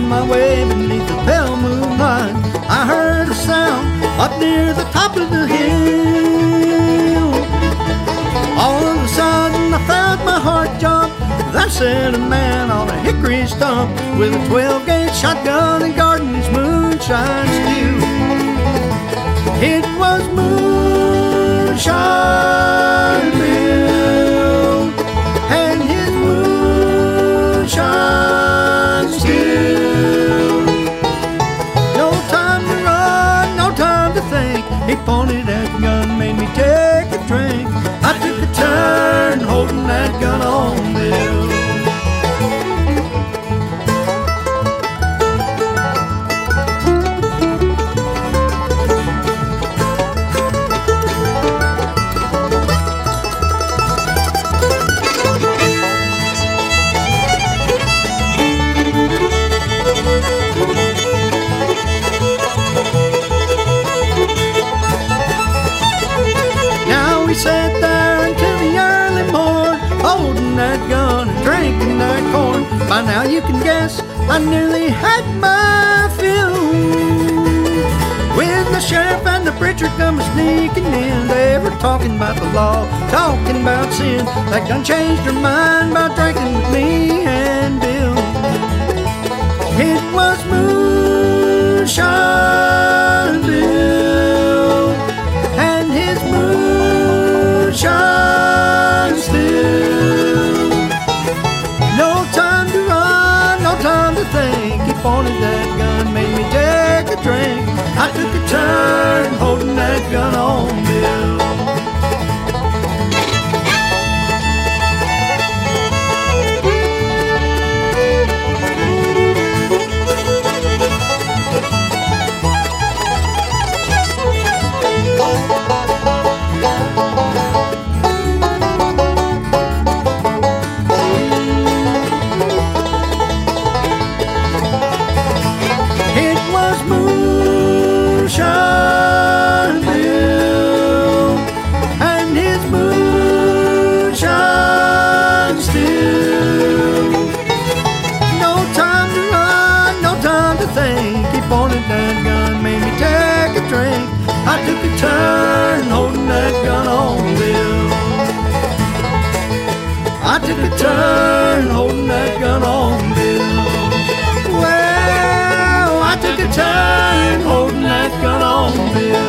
on my way beneath the pale moonlight, I heard a sound up near the top of the hill. All of a sudden I felt my heart jump. There sat a man on a hickory stump with a 12-gauge shotgun and guarding his moonshine stew. It was Moonshine Bill and his moonshine stew. No time to run, no time to think. He pointed that gun, made me take a drink. I took a turn holding that gun on Bill. We sat there until the early morn, holding that gun and drinking that corn. By now you can guess I nearly had my fill. When the sheriff and the preacher come sneaking in, they were talking about the law, talking about sin. That gun changed her mind by drinking with me and Bill. It was Moonshine Bill and his moonshine still. No time to run, no time to think. He pointed that gun, made me take a drink. I took a turn holding that gun on Bill. Moonshine Bill and his moonshine still. No time to run, no time to think. He pointed that gun, made me take a drink. I took a turn holding that gun on Bill. I took a turn holding that gun on Bill. Well, I took a turn holding that gun on Bill.